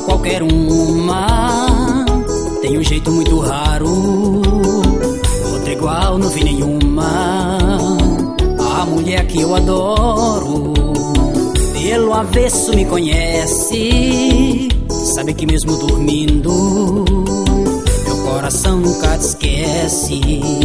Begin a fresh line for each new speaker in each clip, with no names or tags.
qualquer uma. Tem um jeito muito raro, outra igual não vi nenhuma. A mulher que eu adoro, pelo avesso me conhece. Sabe que mesmo dormindo, meu coração nunca te esquece.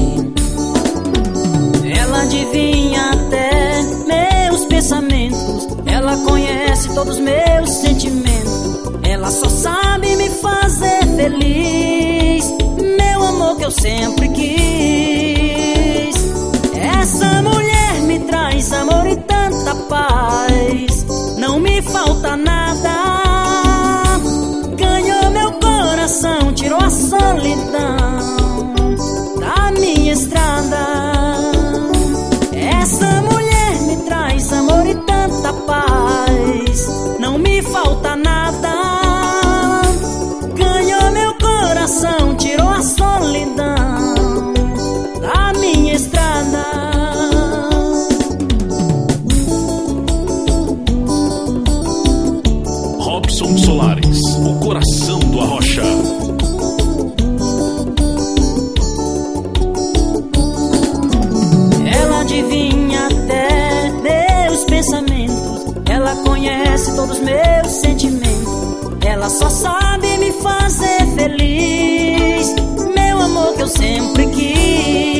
Ela adivinha até meus pensamentos, ela conhece todos meus sentimentos. Ela só sabe me fazer feliz, meu amor que eu sempre quis. Essa mulher me traz amor e tanta paz, não me falta nada. Ganhou meu coração, tirou a solidão da minha estrada. Essa mulher me traz amor e tanta paz, não me falta nada. Ganhou meu coração, tirou a solidão da minha estrada.
Robson Solares, o coração do Arrocha.
Ela adivinha até meus pensamentos, ela conhece todos meus sentimentos. Ela só sabe me fazer feliz, meu amor que eu sempre quis.